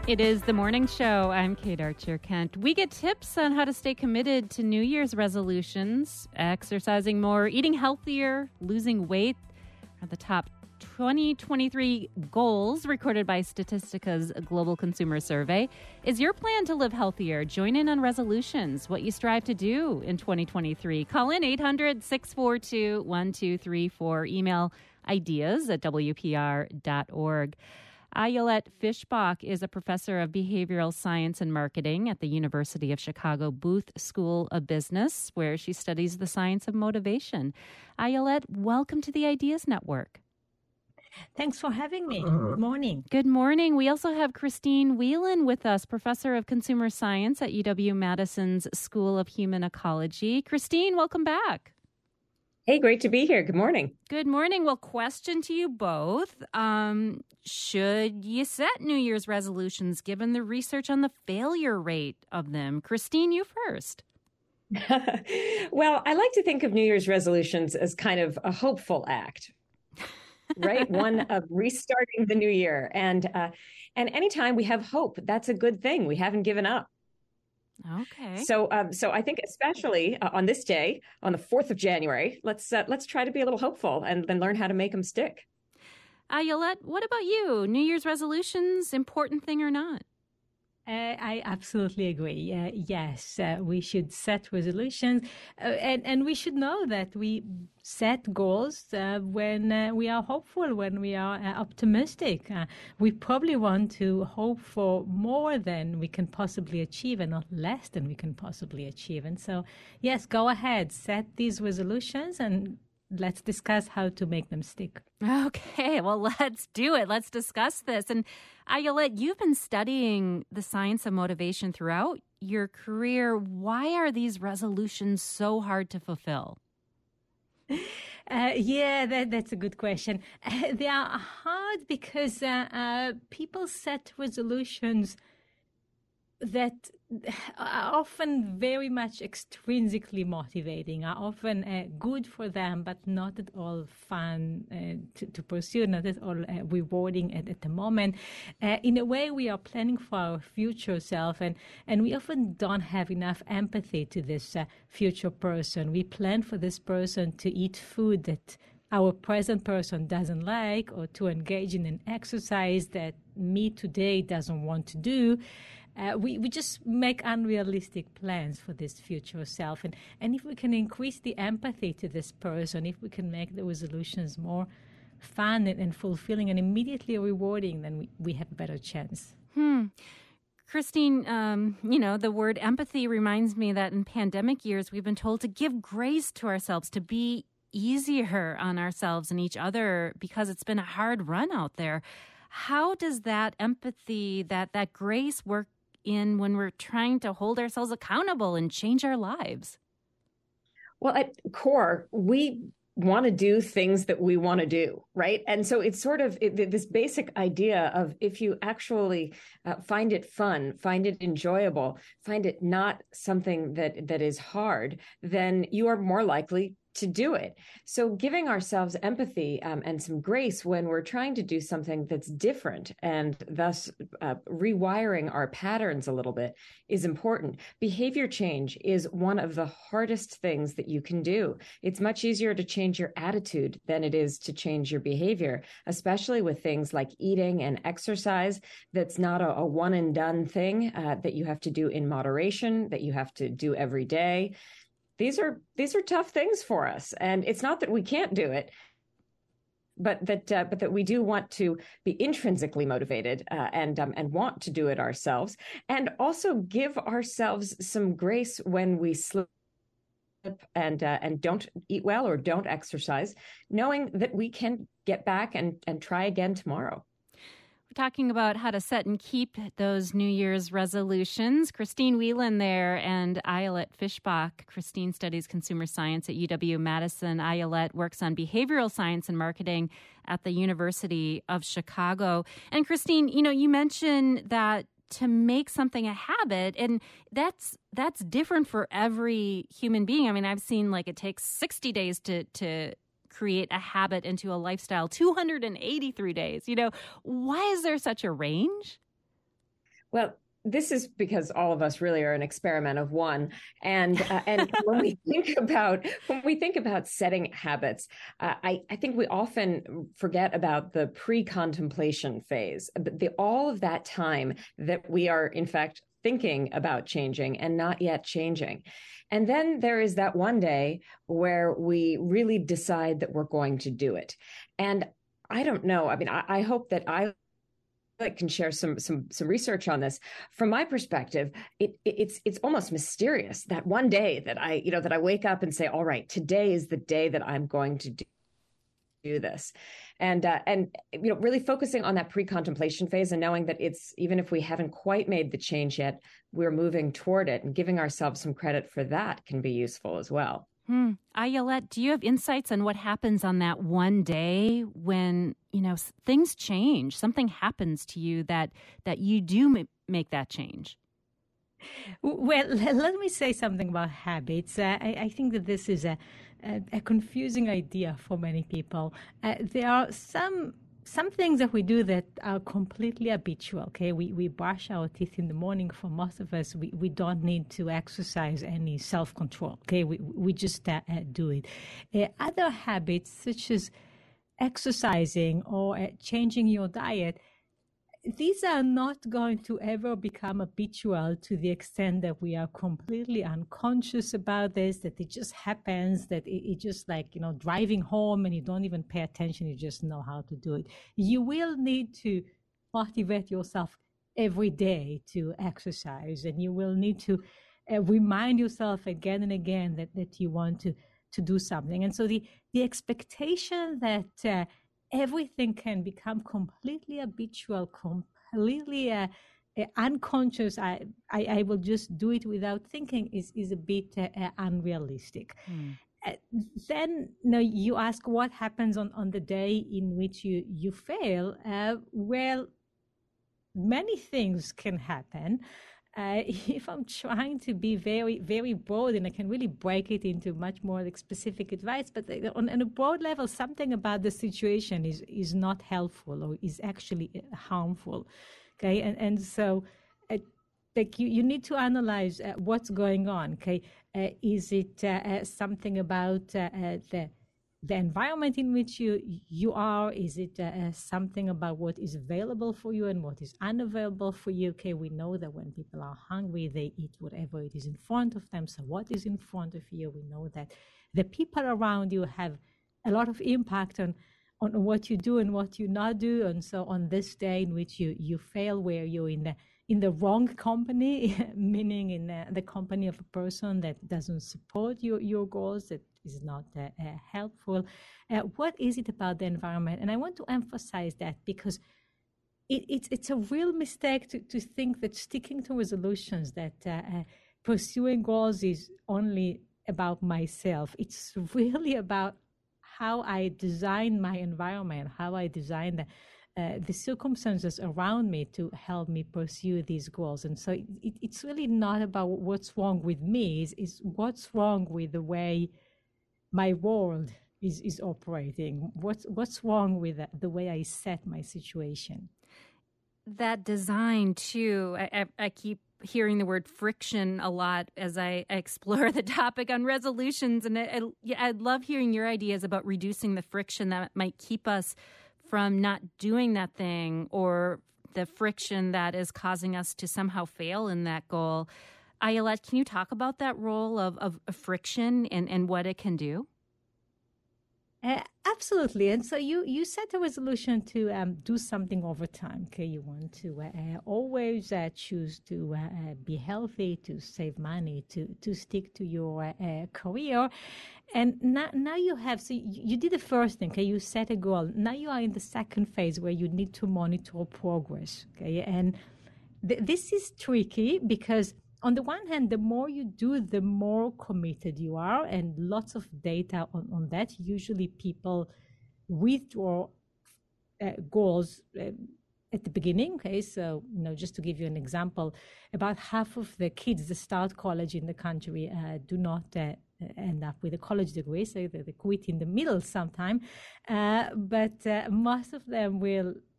It is the morning show. I'm Kate Archer-Kent. We get tips on how to stay committed to New Year's resolutions. Exercising more, eating healthier, losing weight are the top 2023 goals recorded by Statistica's Global Consumer Survey. Is your plan to live healthier? Join in on resolutions, what you strive to do in 2023. Call in 800-642-1234. Email ideas at WPR.org. Ayelet Fishbach is a professor of behavioral science and marketing at the University of Chicago Booth School of Business, where she studies the science of motivation. Ayelet, welcome to the Ideas Network. Thanks for having me. Good morning. Good morning. We also have Christine Whelan with us, professor of consumer science at UW-Madison's School of Human Ecology. Christine, welcome back. Hey, great to be here. Good morning. Good morning. Well, question to you both. Should you set New Year's resolutions given the research on the failure rate of them? Christine, you first. Well, I like to think of New Year's resolutions as kind of a hopeful act, right? One of restarting the new year. And anytime we have hope, that's a good thing. We haven't given up. Okay. So I think especially on this day, on the 4th of January, let's try to be a little hopeful and then learn how to make them stick. Ayelet, what about you? New Year's resolutions, important thing or not? I absolutely agree. Yes, we should set resolutions, and we should know that we set goals when we are hopeful, when we are optimistic. We probably want to hope for more than we can possibly achieve and not less than we can possibly achieve. And so, yes, go ahead, set these resolutions and let's discuss how to make them stick. Okay, well, let's do it. Let's discuss this. And Ayelet, you've been studying the science of motivation throughout your career. Why are these resolutions so hard to fulfill? That's a good question. They are hard because people set resolutions that are often very much extrinsically motivating, are often good for them, but not at all fun to pursue, not at all rewarding at the moment. In a way, we are planning for our future self, and we often don't have enough empathy to this future person. We plan for this person to eat food that our present person doesn't like, or to engage in an exercise that me today doesn't want to do. We just make unrealistic plans for this future self. And if we can increase the empathy to this person, if we can make the resolutions more fun and fulfilling and immediately rewarding, then we have a better chance. Christine, the word empathy reminds me that in pandemic years, we've been told to give grace to ourselves, to be easier on ourselves and each other because it's been a hard run out there. How does that empathy, that grace work in when we're trying to hold ourselves accountable and change our lives? Well, at core, we want to do things that we want to do, right? And so it's sort of this basic idea of if you actually find it fun, find it enjoyable, find it not something that is hard, then you are more likely to do it. So giving ourselves empathy and some grace when we're trying to do something that's different and thus rewiring our patterns a little bit is important. Behavior change is one of the hardest things that you can do. It's much easier to change your attitude than it is to change your behavior, especially with things like eating and exercise. That's not a one and done thing that you have to do in moderation, that you have to do every day. These are tough things for us, and it's not that we can't do it, but that we do want to be intrinsically motivated and want to do it ourselves, and also give ourselves some grace when we slip and don't eat well or don't exercise, knowing that we can get back and try again tomorrow. We're talking about how to set and keep those New Year's resolutions. Christine Whelan there and Ayelet Fishbach. Christine studies consumer science at UW-Madison. Ayelet works on behavioral science and marketing at the University of Chicago. And Christine, you mentioned that to make something a habit, and that's different for every human being. I mean, I've seen it takes 60 days to create a habit into a lifestyle, 283 days. Why is there such a range? Well, this is because all of us really are an experiment of one, and when we think about setting habits, I think we often forget about the pre-contemplation phase, all of that time that we are in fact thinking about changing and not yet changing. And then there is that one day where we really decide that we're going to do it. And I don't know. I mean, I hope that I can share some research on this. From my perspective, it's almost mysterious that one day that I wake up and say, all right, today is the day that I'm going to do this, and really focusing on that pre-contemplation phase and knowing that it's, even if we haven't quite made the change yet, we're moving toward it, and giving ourselves some credit for that can be useful as well. Ayelet, do you have insights on what happens on that one day when, things change, something happens to you that you do make that change? Well, let me say something about habits. I think that this is a confusing idea for many people. There are some things that we do that are completely habitual. Okay, we brush our teeth in the morning. For most of us, we don't need to exercise any self-control. Okay, we just do it. Other habits, such as exercising or changing your diet, these are not going to ever become habitual to the extent that we are completely unconscious about this, that it just happens, that it just like, driving home and you don't even pay attention, you just know how to do it. You will need to motivate yourself every day to exercise, and you will need to remind yourself again and again that you want to do something. And so the expectation that everything can become completely habitual, completely unconscious. I will just do it without thinking is a bit unrealistic. Then you ask what happens on the day in which you fail. Well, many things can happen. If I'm trying to be very, very broad, and I can really break it into much more specific advice, but on a broad level, something about the situation is not helpful or is actually harmful. Okay, and so you need to analyze what's going on. Okay, is it something about the environment in which you are? Is it something about what is available for you and what is unavailable for you? Okay, we know that when people are hungry, they eat whatever it is in front of them. So what is in front of you? We know that the people around you have a lot of impact on what you do and what you not do. And so on this day in which you fail, where you're in the wrong company, meaning in the company of a person that doesn't support your goals, that is not helpful. What is it about the environment? And I want to emphasize that because it's a real mistake to think that sticking to resolutions, that pursuing goals is only about myself. It's really about how I design my environment, how I design the circumstances around me to help me pursue these goals. And so it's really not about what's wrong with me, it's what's wrong with the way my world is operating. What's wrong with the way I set my situation? That design too, I keep hearing the word friction a lot as I explore the topic on resolutions. And I'd love hearing your ideas about reducing the friction that might keep us from not doing that thing, or the friction that is causing us to somehow fail in that goal. Ayelet, can you talk about that role of friction and what it can do? Absolutely. And so you set a resolution to do something over time. Okay, you want to always choose to be healthy, to save money, to stick to your career. And now you have, so you did the first thing, okay, you set a goal. Now you are in the second phase where you need to monitor progress. Okay, and this is tricky because on the one hand, the more you do, the more committed you are, and lots of data on that. Usually people withdraw goals at the beginning. Okay, so just to give you an example, about half of the kids that start college in the country do not end up with a college degree, so they quit in the middle sometime. But most of them will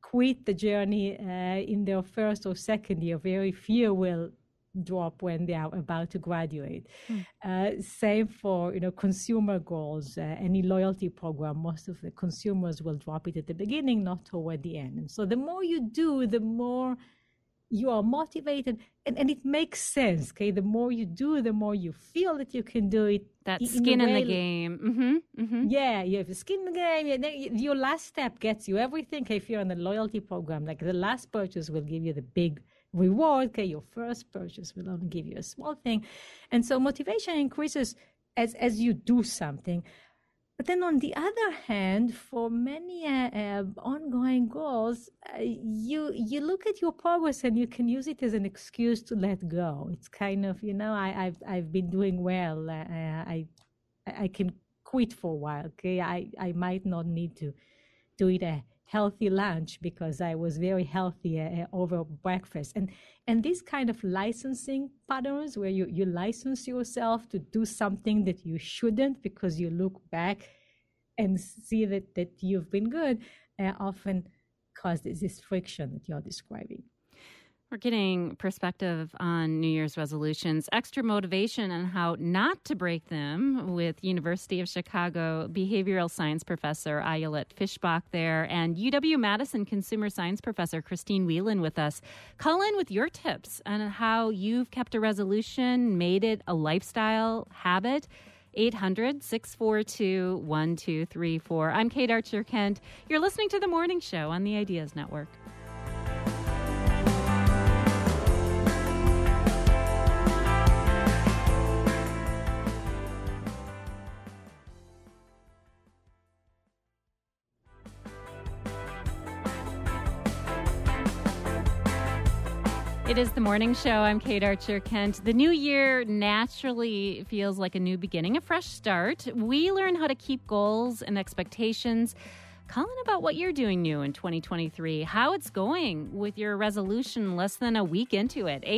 quit the journey in their first or second year. Very few will drop when they are about to graduate. Same for consumer goals, any loyalty program. Most of the consumers will drop it at the beginning, not toward the end. And so the more you do, the more you are motivated, and it makes sense. Okay, the more you do, the more you feel that you can do it. That skin in the game. Yeah, you have skin in the game. Your last step gets you everything. Okay, if you're in a loyalty program, like the last purchase will give you the big reward. Okay, your first purchase will only give you a small thing, and so motivation increases as you do something. But then on the other hand, for many ongoing goals, you look at your progress and you can use it as an excuse to let go. It's kind of, I've been doing well. I can quit for a while. Okay, I might not need to eat a healthy lunch because I was very healthy over breakfast. And these kind of licensing patterns where you license yourself to do something that you shouldn't because you look back and see that you've been good often cause this friction that you're describing. We're getting perspective on New Year's resolutions, extra motivation on how not to break them with University of Chicago behavioral science professor Ayelet Fishbach there, and UW-Madison consumer science professor Christine Whelan with us. Call in with your tips on how you've kept a resolution, made it a lifestyle habit. 800-642-1234. I'm Kate Archer-Kent. You're listening to The Morning Show on the Ideas Network. It is The Morning Show. I'm Kate Archer-Kent. The new year naturally feels like a new beginning, a fresh start. We learn how to keep goals and expectations. Call in about what you're doing new in 2023, how it's going with your resolution less than a week into it.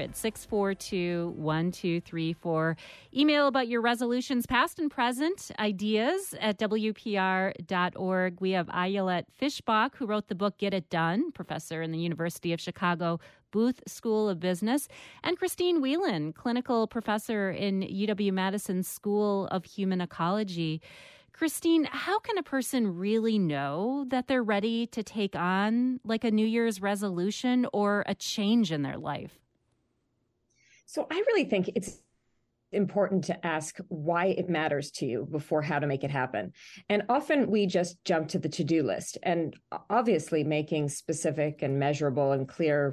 800-642-1234. Email about your resolutions, past and present, ideas at WPR.org. We have Ayelet Fishbach, who wrote the book Get It Done, professor in the University of Chicago Booth School of Business, and Christine Whelan, clinical professor in UW-Madison School of Human Ecology. Christine, how can a person really know that they're ready to take on like a New Year's resolution or a change in their life? So I really think it's important to ask why it matters to you before how to make it happen. And often we just jump to the to-do list, and obviously making specific and measurable and clear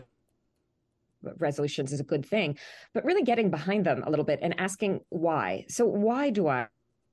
resolutions is a good thing, but really getting behind them a little bit and asking why. So why do I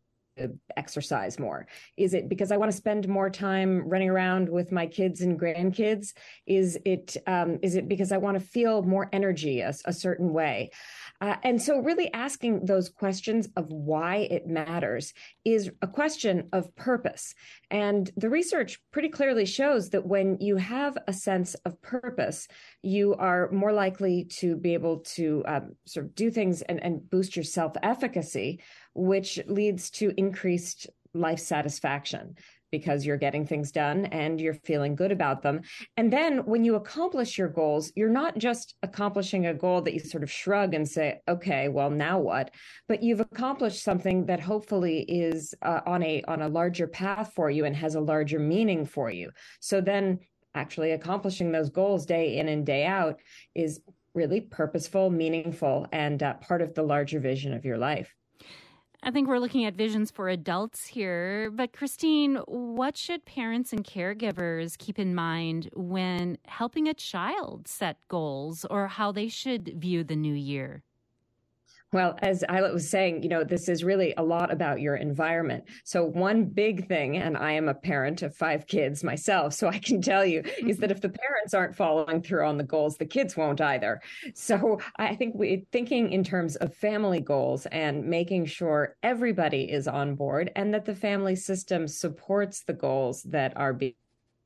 exercise more? Is it because I want to spend more time running around with my kids and grandkids? Is it because I want to feel more energy a certain way? And so really asking those questions of why it matters is a question of purpose. And the research pretty clearly shows that when you have a sense of purpose, you are more likely to be able to sort of do things and boost your self-efficacy, which leads to increased life satisfaction, because you're getting things done and you're feeling good about them. And then when you accomplish your goals, you're not just accomplishing a goal that you sort of shrug and say, okay, well, now what? But you've accomplished something that hopefully is on a larger path for you and has a larger meaning for you. So then actually accomplishing those goals day in and day out is really purposeful, meaningful, and part of the larger vision of your life. I think we're looking at visions for adults here. But Christine, what should parents and caregivers keep in mind when helping a child set goals, or how they should view the new year? Well, as Ayelet was saying, this is really a lot about your environment. So one big thing, and I am a parent of 5 kids myself, so I can tell you, is that if the parents aren't following through on the goals, the kids won't either. So I think thinking in terms of family goals and making sure everybody is on board and that the family system supports the goals that are being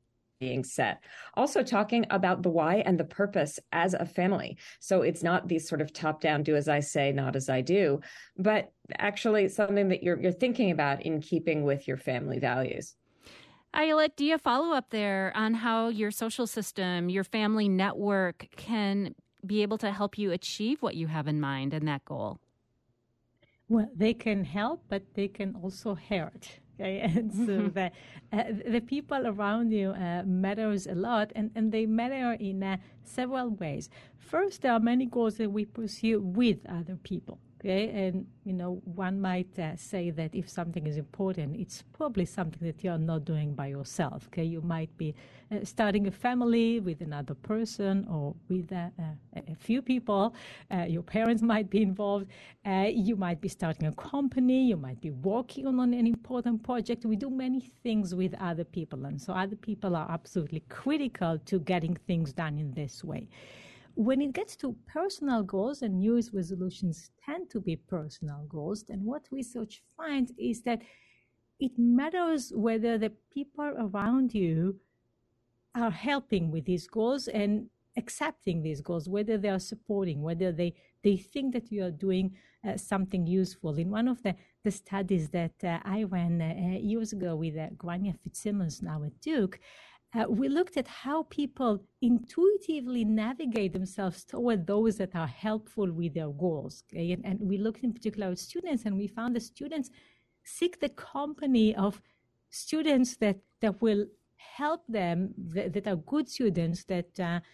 set. Also talking about the why and the purpose as a family. So it's not these sort of top-down, do as I say, not as I do, but actually something that you're thinking about in keeping with your family values. Ayelet, do you have follow-up there on how your social system, your family network can be able to help you achieve what you have in mind and that goal? Well, they can help, but they can also hurt. Okay, and so the people around you matters a lot, and they matter in several ways. First, there are many goals that we pursue with other people. Okay, and one might say that if something is important, it's probably something that you're not doing by yourself. Okay, you might be starting a family with another person or with a few people. Your parents might be involved. You might be starting a company. You might be working on an important project. We do many things with other people, and so other people are absolutely critical to getting things done in this way. When it gets to personal goals, and New Year's resolutions tend to be personal goals, then what research finds is that it matters whether the people around you are helping with these goals and accepting these goals, whether they are supporting, whether they think that you are doing something useful. In one of the studies that I ran years ago with Grania Fitzsimmons now at Duke, we looked at how people intuitively navigate themselves toward those that are helpful with their goals. Okay? And we looked in particular at students, and we found that students seek the company of students that will help them, that are good students, that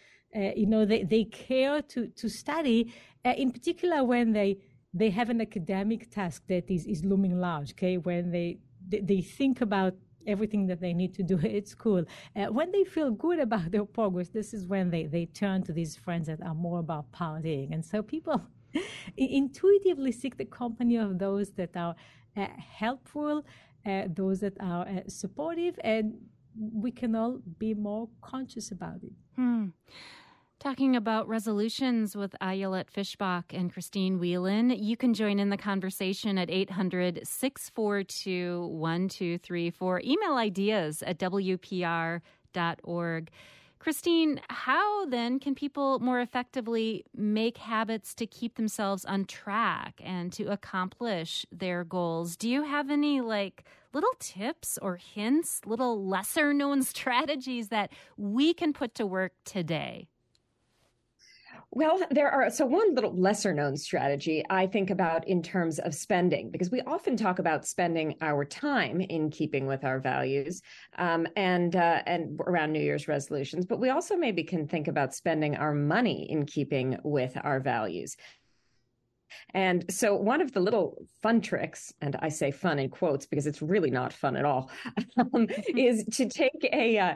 they care to study, in particular when they have an academic task that is looming large. Okay, when they think about everything that they need to do at school. When they feel good about their progress, this is when they turn to these friends that are more about partying. And so people intuitively seek the company of those that are helpful, those that are supportive, and we can all be more conscious about it. Talking about resolutions with Ayelet Fishbach and Christine Whelan. You can join in the conversation at 800-642-1234. Email ideas at WPR.org. Christine, how then can people more effectively make habits to keep themselves on track and to accomplish their goals? Do you have any little tips or hints, little lesser known strategies that we can put to work today? Well, there are. So one little lesser known strategy I think about in terms of spending, because we often talk about spending our time in keeping with our values and around New Year's resolutions, but we also maybe can think about spending our money in keeping with our values. And so one of the little fun tricks, and I say fun in quotes because it's really not fun at all, is to take a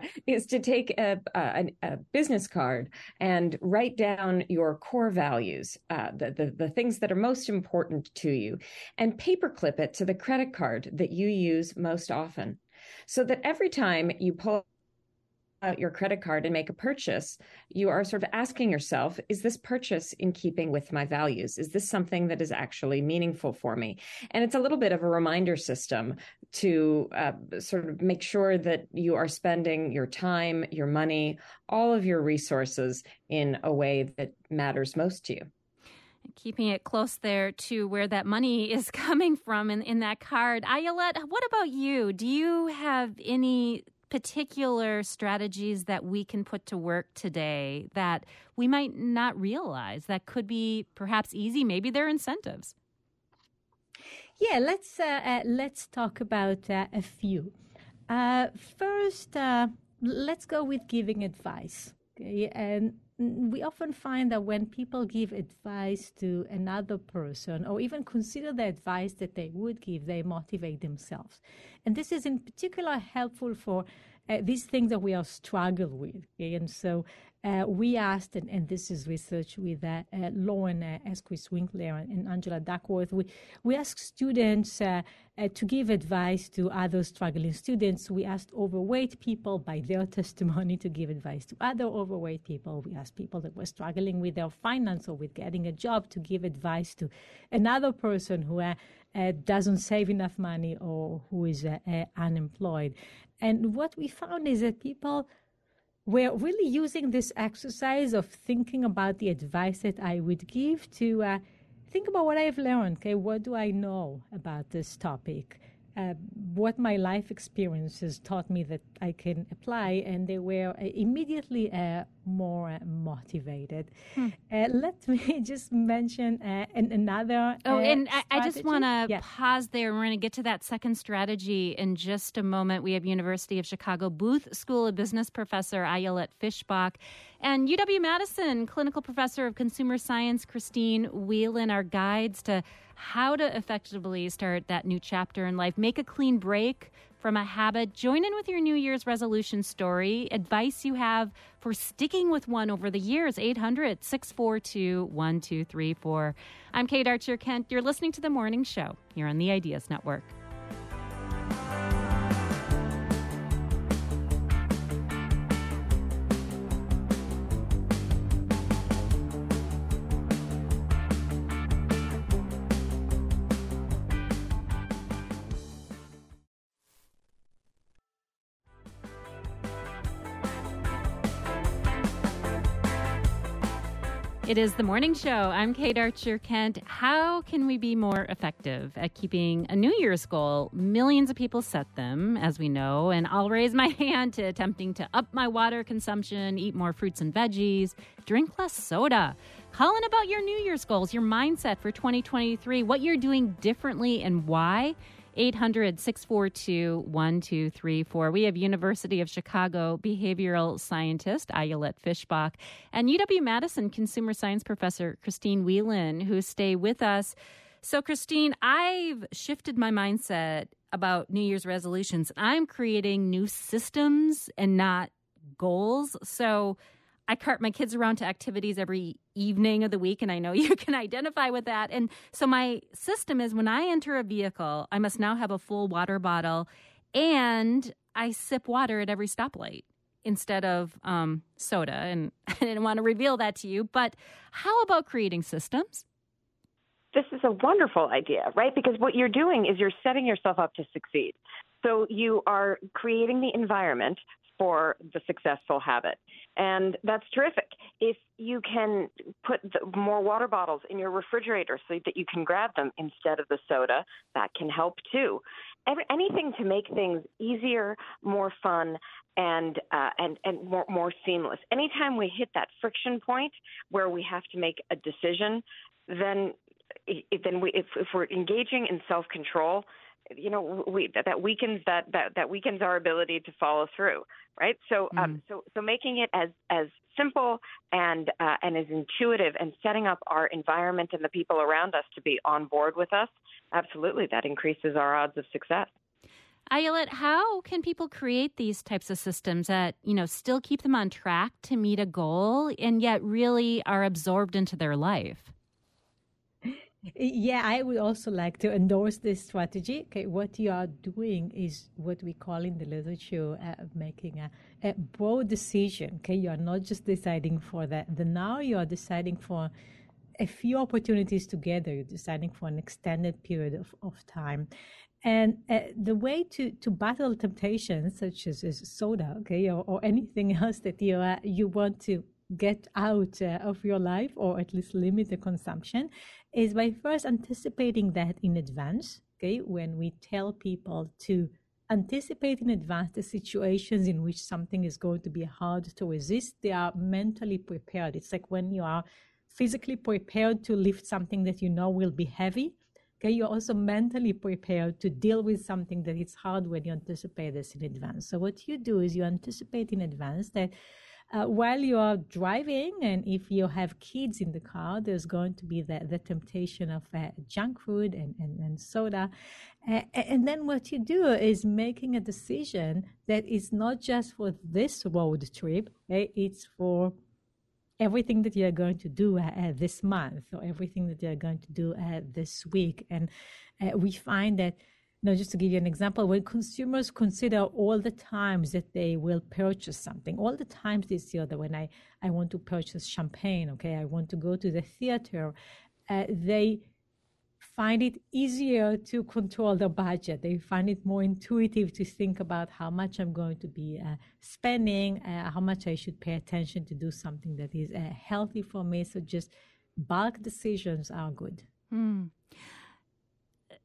business card and write down your core values, the things that are most important to you, and paperclip it to the credit card that you use most often, so that every time you pull out your credit card and make a purchase, you are sort of asking yourself, is this purchase in keeping with my values? Is this something that is actually meaningful for me? And it's a little bit of a reminder system to sort of make sure that you are spending your time, your money, all of your resources in a way that matters most to you. Keeping it close there to where that money is coming from in that card. Ayelet, what about you? Do you have any particular strategies that we can put to work today that we might not realize that could be perhaps easy? Maybe they're incentives. Yeah, let's talk about a few. First, let's go with giving advice. Okay? And we often find that when people give advice to another person, or even consider the advice that they would give, they motivate themselves. And this is in particular helpful for these things that we are struggling with. Okay? And so we asked, and this is research with Lauren Esquis-Winkler and Angela Duckworth, we asked students to give advice to other struggling students. We asked overweight people by their testimony to give advice to other overweight people. We asked people that were struggling with their finance or with getting a job to give advice to another person who doesn't save enough money or who is unemployed. And what we found is that people were really using this exercise of thinking about the advice that I would give to think about what I've learned. Okay, what do I know about this topic? what my life experiences taught me that I can apply, and they were immediately more motivated. Let me just mention another. And I just want to Yeah. pause there. We're going to get to that second strategy in just a moment. We have University of Chicago Booth School of Business professor Ayelet Fishbach and UW-Madison clinical professor of consumer science Christine Whelan, our guides to how to effectively start that new chapter in life. Make a clean break from a habit. Join in with your New Year's resolution story. Advice you have for sticking with one over the years. 800-642-1234. I'm Kate Archer-Kent. You're listening to The Morning Show here on the Ideas Network. It is The Morning Show. I'm Kate Archer-Kent. How can we be more effective at keeping a New Year's goal? Millions of people set them, as we know, and I'll raise my hand to attempting to up my water consumption, eat more fruits and veggies, drink less soda. Call in about your New Year's goals, your mindset for 2023, what you're doing differently and why. 800-642-1234. We have University of Chicago behavioral scientist Ayelet Fishbach and UW-Madison consumer science professor Christine Whelan, who stay with us. So, Christine, I've shifted my mindset about New Year's resolutions. I'm creating new systems and not goals. So I cart my kids around to activities every evening of the week, and I know you can identify with that. And so my system is when I enter a vehicle, I must now have a full water bottle, and I sip water at every stoplight instead of soda. And I didn't want to reveal that to you, but how about creating systems? This is a wonderful idea, right? Because what you're doing is you're setting yourself up to succeed. So you are creating the environment for the successful habit. And that's terrific. If you can put more water bottles in your refrigerator so that you can grab them instead of the soda, that can help too. Anything to make things easier, more fun, and more seamless. Anytime we hit that friction point where we have to make a decision, then if we're engaging in self-control, that weakens our ability to follow through, right? So, so making it as simple and as intuitive, and setting up our environment and the people around us to be on board with us, absolutely, that increases our odds of success. Ayelet, how can people create these types of systems that still keep them on track to meet a goal and yet really are absorbed into their life? Yeah, I would also like to endorse this strategy. Okay, what you are doing is what we call in the literature making a broad decision. Okay, you are not just deciding for the now, you are deciding for a few opportunities together. You're deciding for an extended period of time. And the way to battle temptations such as soda, okay, or anything else that you want to get out of your life, or at least limit the consumption, is by first anticipating that in advance. Okay, when we tell people to anticipate in advance the situations in which something is going to be hard to resist, they are mentally prepared. It's like when you are physically prepared to lift something that you know will be heavy. Okay, you're also mentally prepared to deal with something that is hard when you anticipate this in advance. So what you do is you anticipate in advance that while you are driving, and if you have kids in the car, there's going to be the temptation of junk food and soda. And then what you do is making a decision that is not just for this road trip, okay? It's for everything that you're going to do this month, or everything that you're going to do this week. And we find that, just to give you an example, when consumers consider all the times that they will purchase something, all the times this year that when I want to purchase champagne, okay, I want to go to the theater, they find it easier to control their budget. They find it more intuitive to think about how much I'm going to be spending, how much I should pay attention to do something that is healthy for me. So just bulk decisions are good.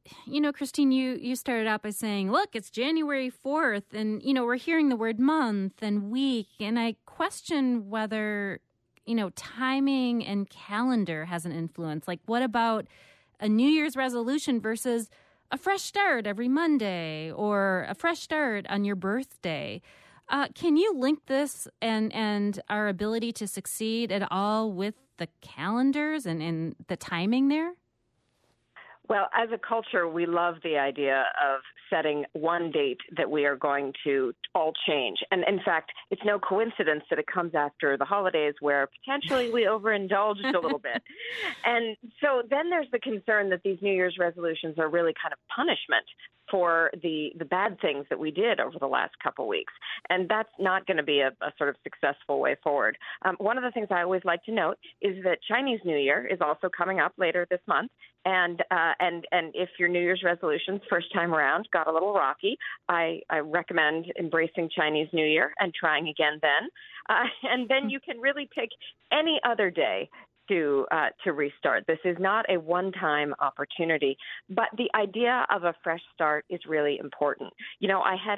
Christine, you started out by saying, look, it's January 4th, and, we're hearing the word month and week, and I question whether, timing and calendar has an influence. Like, what about a New Year's resolution versus a fresh start every Monday or a fresh start on your birthday? Can you link this and our ability to succeed at all with the calendars and the timing there? Well, as a culture, we love the idea of setting one date that we are going to all change. And in fact, it's no coincidence that it comes after the holidays where potentially we overindulged a little bit. And so then there's the concern that these New Year's resolutions are really kind of punishment for the bad things that we did over the last couple weeks. And that's not going to be a sort of successful way forward. One of the things I always like to note is that Chinese New Year is also coming up later this month. And if your New Year's resolutions first time around got a little rocky, I recommend embracing Chinese New Year and trying again then. And then you can really pick any other day to restart. This is not a one-time opportunity, but the idea of a fresh start is really important. I had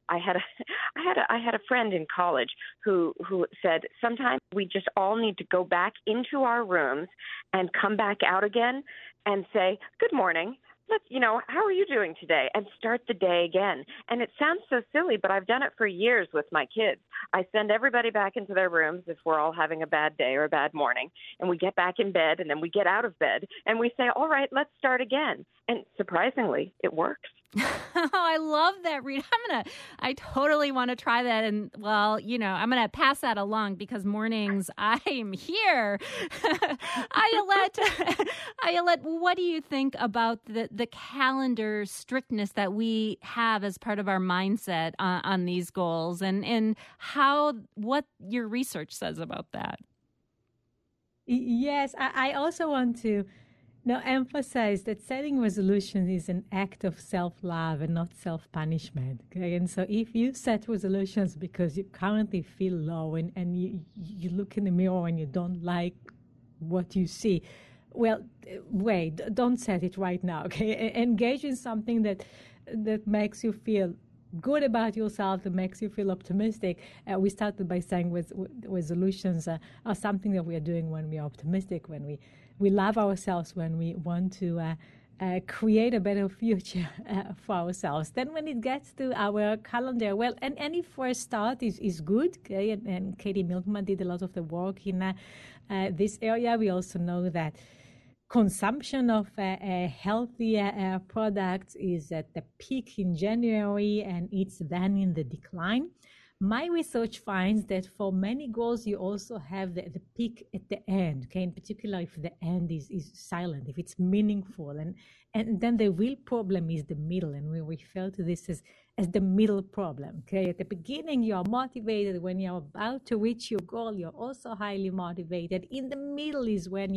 a friend in college who said sometimes we just all need to go back into our rooms and come back out again and say, good morning. How are you doing today? And start the day again. And it sounds so silly, but I've done it for years with my kids. I send everybody back into their rooms if we're all having a bad day or a bad morning, and we get back in bed, and then we get out of bed, and we say, all right, let's start again. And surprisingly, it works. I love that, Rita. I totally want to try that. And, well, I'm going to pass that along because mornings I'm here. Ayelet, what do you think about the calendar strictness that we have as part of our mindset on these goals and what your research says about that? Yes, I also want to emphasize that setting resolutions is an act of self-love and not self-punishment. Okay? And so if you set resolutions because you currently feel low and you look in the mirror and you don't like what you see, well, wait, don't set it right now. Okay? Engage in something that makes you feel good about yourself, that makes you feel optimistic. We started by saying resolutions are something that we are doing when we are optimistic, when we love ourselves, when we want to create a better future for ourselves. Then when it gets to our calendar, well, and any first start is good. Okay? And Katie Milkman did a lot of the work in this area. We also know that consumption of healthy products is at the peak in January, and it's then in the decline. My research finds that for many goals, you also have the peak at the end, okay? In particular, if the end is silent, if it's meaningful. And then the real problem is the middle, and we refer to this as the middle problem, okay? At the beginning, you're motivated. When you're about to reach your goal, you're also highly motivated. In the middle is when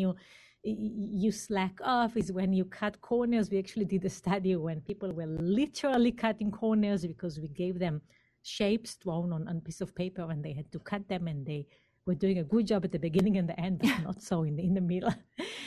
you slack off, is when you cut corners. We actually did a study when people were literally cutting corners because we gave them shapes drawn on a piece of paper and they had to cut them, and they were doing a good job at the beginning and the end, but not so in the middle.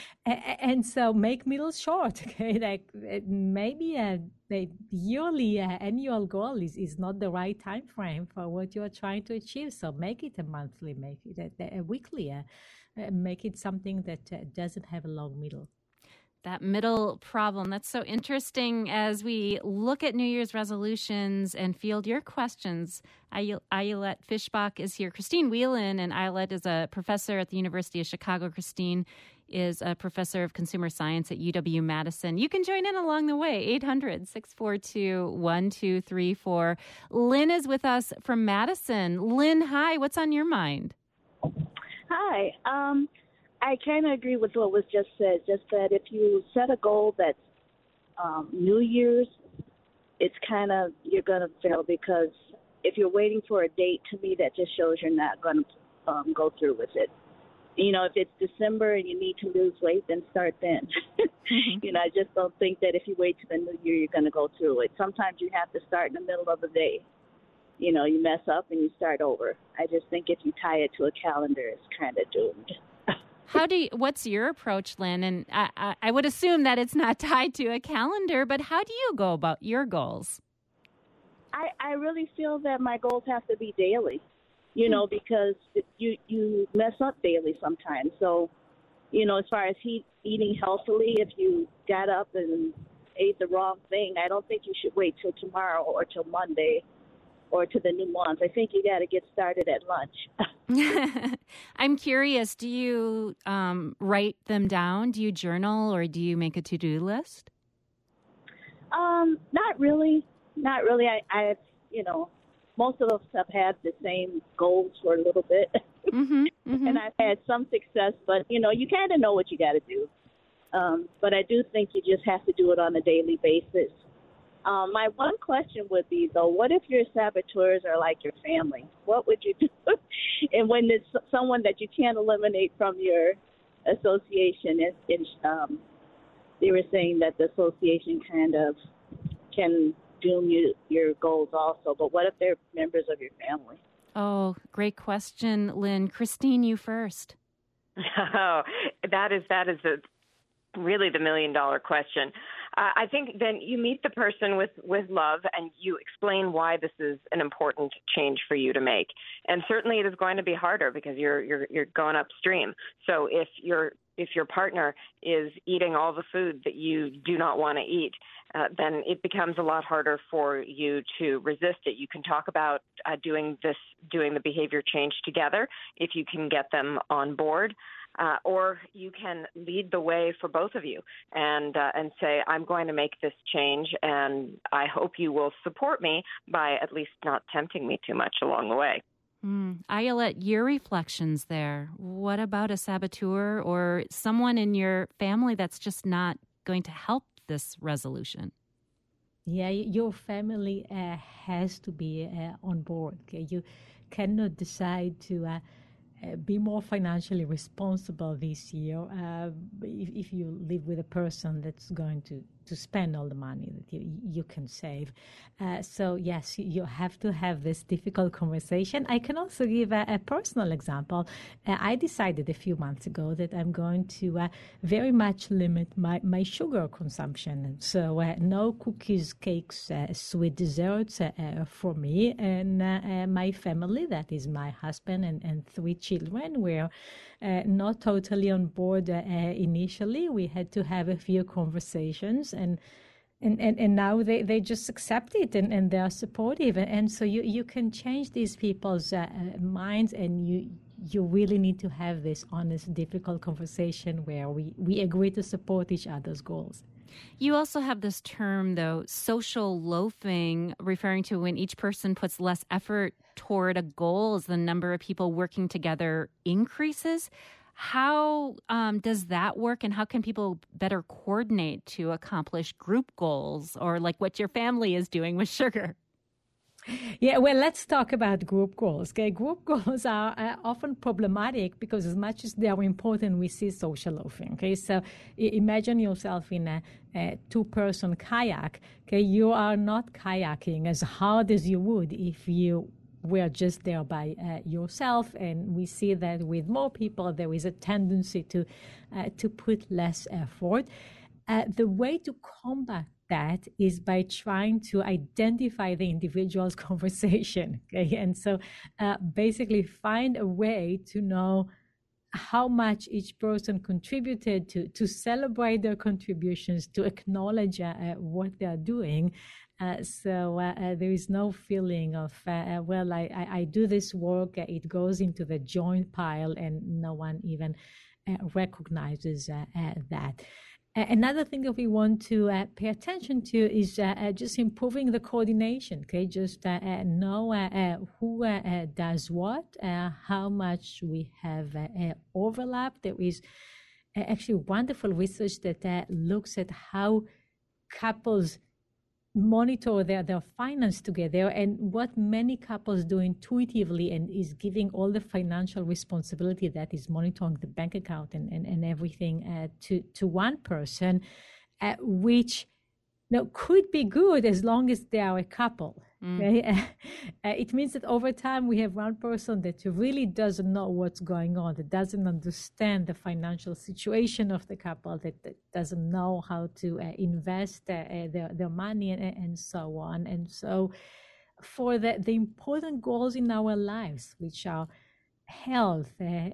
And so make middle short, okay? Like maybe a yearly annual goal is not the right time frame for what you are trying to achieve. So make it a monthly, make it a weekly, make it something that doesn't have a long middle. That middle problem. That's so interesting as we look at New Year's resolutions and field your questions. Ayelet Fishbach is here. Christine Whelan, and Ayelet is a professor at the University of Chicago. Christine is a professor of consumer science at UW-Madison. You can join in along the way, 800-642-1234. Lynn is with us from Madison. Lynn, hi. What's on your mind? Hi. I kind of agree with what was just said, just that if you set a goal that's New Year's, it's kind of, you're going to fail, because if you're waiting for a date, to me, that just shows you're not going to go through with it. If it's December and you need to lose weight, then start then. I just don't think that if you wait till the new year, you're going to go through it. Sometimes you have to start in the middle of the day. You mess up and you start over. I just think if you tie it to a calendar, it's kind of doomed. What's your approach, Lynn? And I would assume that it's not tied to a calendar, but how do you go about your goals? I really feel that my goals have to be daily, because you mess up daily sometimes. So, as far as eating healthily, if you got up and ate the wrong thing, I don't think you should wait till tomorrow or till Monday or to the new month. I think you got to get started at lunch. I'm curious, do you write them down? Do you journal or do you make a to-do list? Not really. Not really. I most of us have had the same goals for a little bit. And I've had some success, but, you kind of know what you got to do. But I do think you just have to do it on a daily basis. My one question would be, though, what if your saboteurs are like your family? What would you do? And when there's someone that you can't eliminate from your association, they were saying that the association kind of can doom your goals also. But what if they're members of your family? Oh, great question, Lynn. Christine, you first. Oh, that is really the $1 million question. I think then you meet the person with love and you explain why this is an important change for you to make. And certainly it is going to be harder because you're going upstream. So if your partner is eating all the food that you do not want to eat, then it becomes a lot harder for you to resist it. You can talk about doing the behavior change together if you can get them on board. Or you can lead the way for both of you and say, I'm going to make this change, and I hope you will support me by at least not tempting me too much along the way. Ayelet, your reflections there. What about a saboteur or someone in your family that's just not going to help this resolution? Yeah, your family has to be on board. Okay? You cannot decide to be more financially responsible this year if you live with a person that's going to spend all the money that you can save. So yes, you have to have this difficult conversation. I can also give a personal example. I decided a few months ago that I'm going to very much limit my sugar consumption. So no cookies, cakes, sweet desserts for me and my family. That is my husband and 3 children. We're not totally on board initially. We had to have a few conversations and now they just accept it and they are supportive. And so you can change these people's minds, and you really need to have this honest, difficult conversation where we agree to support each other's goals. You also have this term, though, social loafing, referring to when each person puts less effort toward a goal as the number of people working together increases. How does that work, and how can people better coordinate to accomplish group goals, or like what your family is doing with sugar? Yeah, well, let's talk about group goals. Okay, group goals are often problematic because as much as they are important, we see social loafing. Okay, so imagine yourself in a 2-person kayak. Okay, you are not kayaking as hard as you would if you were just there by yourself, and we see that with more people, there is a tendency to put less effort. The way to combat that is by trying to identify the individual's conversation. Okay? And so basically find a way to know how much each person contributed to celebrate their contributions, to acknowledge what they're doing. So there is no feeling of, I do this work, it goes into the joint pile, and no one even recognizes that. Another thing that we want to pay attention to is just improving the coordination. Okay, just know who does what, how much we have overlap. There is actually wonderful research that looks at how couples monitor their finance together, and what many couples do intuitively and is giving all the financial responsibility that is monitoring the bank account and everything to one person, which could be good as long as they are a couple. Right? It means that over time we have one person that really doesn't know what's going on, that doesn't understand the financial situation of the couple, that doesn't know how to invest their money and so on. And so for the important goals in our lives, which are health,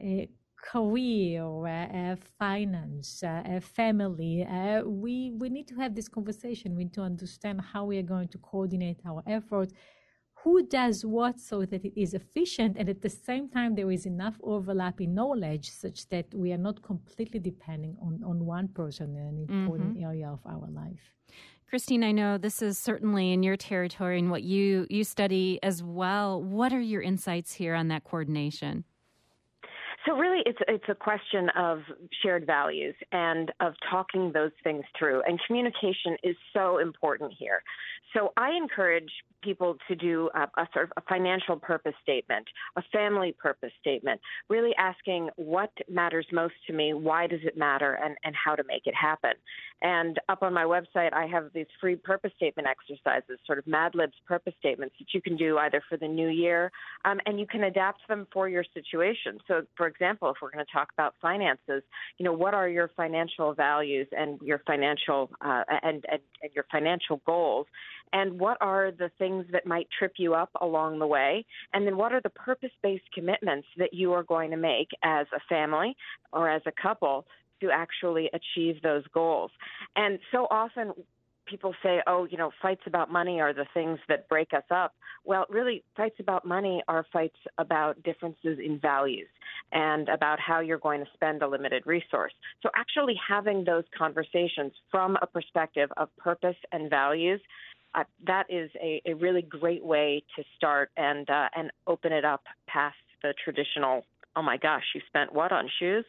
career, finance, family, we need to have this conversation. We need to understand how we are going to coordinate our efforts, who does what so that it is efficient, and at the same time there is enough overlap in knowledge such that we are not completely depending on one person in an important area of our life. Christine, I know this is certainly in your territory and what you study as well. What are your insights here on that coordination? So really, it's a question of shared values and of talking those things through. And communication is so important here. So I encourage people to do a sort of a financial purpose statement, a family purpose statement, really asking what matters most to me, why does it matter, and how to make it happen. And up on my website, I have these free purpose statement exercises, sort of Mad Libs purpose statements that you can do either for the new year, and you can adapt them for your situation. So, for example, if we're going to talk about finances, what are your financial values and your financial and your financial goals? And what are the things that might trip you up along the way? And then what are the purpose-based commitments that you are going to make as a family or as a couple to actually achieve those goals? And so often people say, fights about money are the things that break us up. Well, really, fights about money are fights about differences in values and about how you're going to spend a limited resource. So actually having those conversations from a perspective of purpose and values, that is a really great way to start and open it up past the traditional, oh my gosh, you spent what on shoes?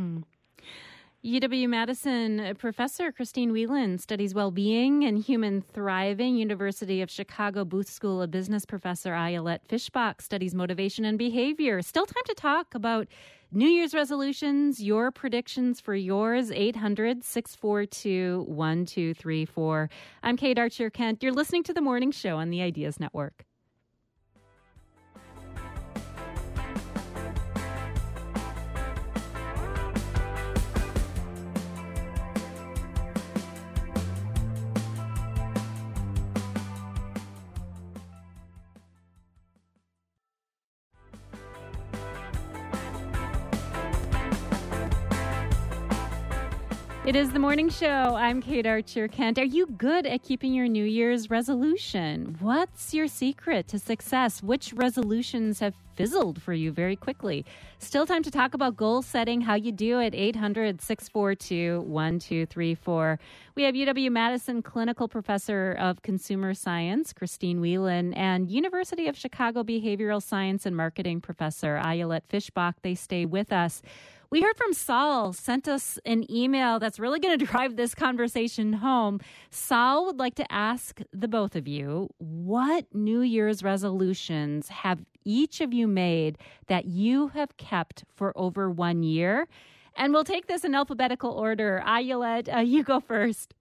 UW-Madison professor Christine Whelan studies well-being and human thriving. University of Chicago Booth School of Business professor Ayelet Fishbach studies motivation and behavior. Still time to talk about New Year's resolutions, your predictions for yours, 800-642-1234. I'm Kate Archer-Kent. You're listening to The Morning Show on the Ideas Network. It is The Morning Show. I'm Kate Archer-Kent. Are you good at keeping your New Year's resolution? What's your secret to success? Which resolutions have fizzled for you very quickly? Still time to talk about goal setting, how you do it, 800-642-1234. We have UW-Madison Clinical Professor of Consumer Science, Christine Whelan, and University of Chicago Behavioral Science and Marketing Professor Ayelet Fishbach. They stay with us. We heard from Saul, sent us an email that's really going to drive this conversation home. Saul would like to ask the both of you, what New Year's resolutions have each of you made that you have kept for over 1 year? And we'll take this in alphabetical order. Ayelet, you go first.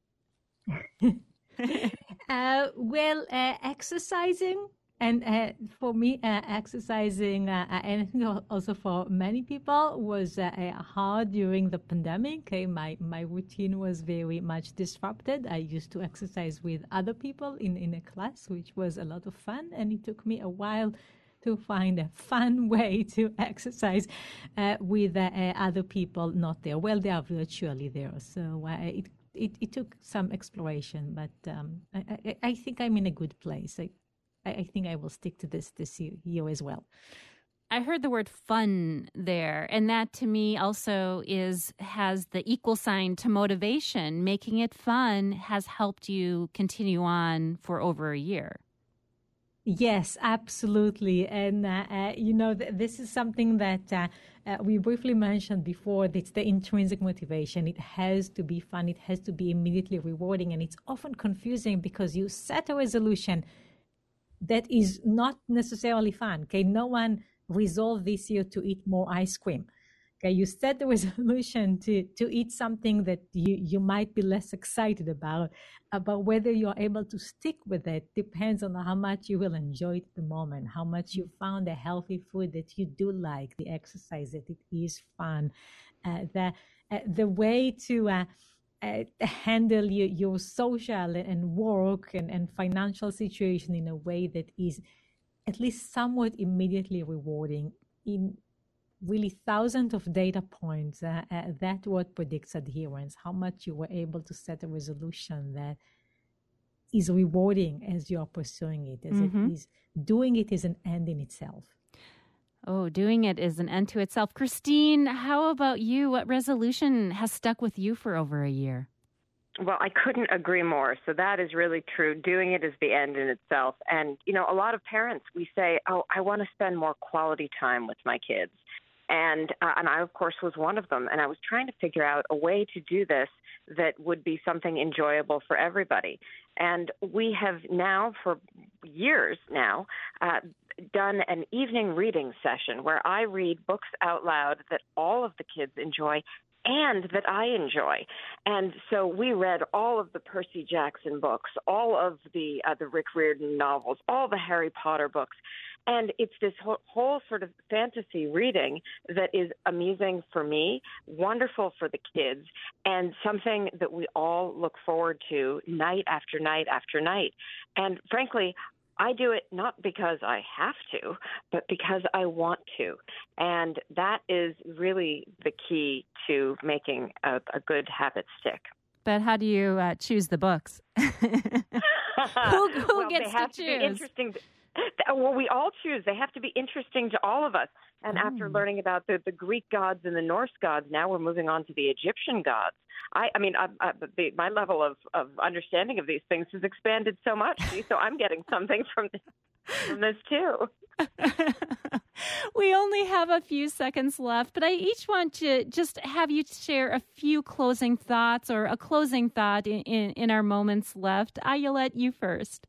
Exercising. And for me, exercising, and also for many people, was hard during the pandemic. My routine was very much disrupted. I used to exercise with other people in a class, which was a lot of fun. And it took me a while to find a fun way to exercise with other people not there. Well, they are virtually there. So it took some exploration, but I think I'm in a good place. I think I will stick to this year as well. I heard the word fun there, and that to me also has the equal sign to motivation. Making it fun has helped you continue on for over a year. Yes, absolutely. And, this is something that we briefly mentioned before. It's the intrinsic motivation. It has to be fun. It has to be immediately rewarding. And it's often confusing because you set a resolution that is not necessarily fun. Okay, no one resolved this year to eat more ice cream. Okay, you set the resolution to eat something that you might be less excited about, but whether you're able to stick with it depends on how much you will enjoy it at the moment, how much you found the healthy food that you do like, the exercise that it is fun, the way to handle your social and work and financial situation in a way that is at least somewhat immediately rewarding. In really thousands of data points, that's what predicts adherence, how much you were able to set a resolution that is rewarding as you are pursuing it, as it is doing it is an end in itself. Oh, doing it is an end to itself. Christine, how about you? What resolution has stuck with you for over a year? Well, I couldn't agree more. So that is really true. Doing it is the end in itself. And, a lot of parents, we say, oh, I want to spend more quality time with my kids. And I, of course, was one of them. And I was trying to figure out a way to do this that would be something enjoyable for everybody. And we have now, for years now, done an evening reading session where I read books out loud that all of the kids enjoy and that I enjoy. And so we read all of the Percy Jackson books, all of the Rick Riordan novels, all the Harry Potter books. And it's this whole sort of fantasy reading that is amusing for me, wonderful for the kids, and something that we all look forward to night after night after night. And frankly, I do it not because I have to, but because I want to. And that is really the key to making a good habit stick. But how do you choose the books? Who gets to choose? Be interesting. Well, we all choose. They have to be interesting to all of us. And after learning about the Greek gods and the Norse gods, now we're moving on to the Egyptian gods. My level of understanding of these things has expanded so much. So I'm getting something from this too. We only have a few seconds left, but I each want to just have you share a few closing thoughts or a closing thought in our moments left. Ayelet, you first.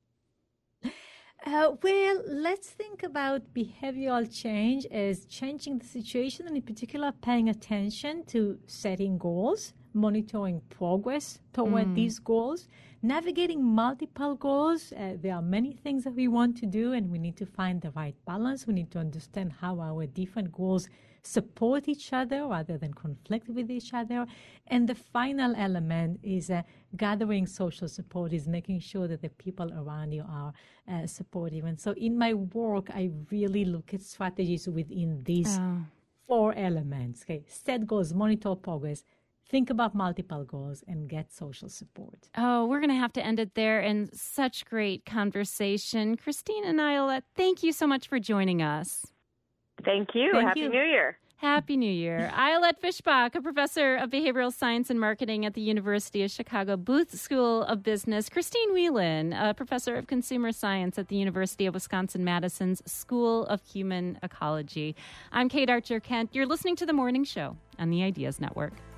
Well, let's think about behavioral change as changing the situation, and in particular, paying attention to setting goals, monitoring progress toward these goals, navigating multiple goals. There are many things that we want to do, and we need to find the right balance. We need to understand how our different goals support each other rather than conflict with each other. And the final element is gathering social support, is making sure that the people around you are supportive. And so in my work, I really look at strategies within these 4 elements. Okay, set goals, monitor progress, think about multiple goals, and get social support. Oh, we're going to have to end it there. And such great conversation. Christine and Ayelet, thank you so much for joining us. Thank you. Happy New Year. Happy New Year. Ayelet Fishbach, a professor of behavioral science and marketing at the University of Chicago Booth School of Business. Christine Whelan, a professor of consumer science at the University of Wisconsin-Madison's School of Human Ecology. I'm Kate Archer-Kent. You're listening to The Morning Show on the Ideas Network.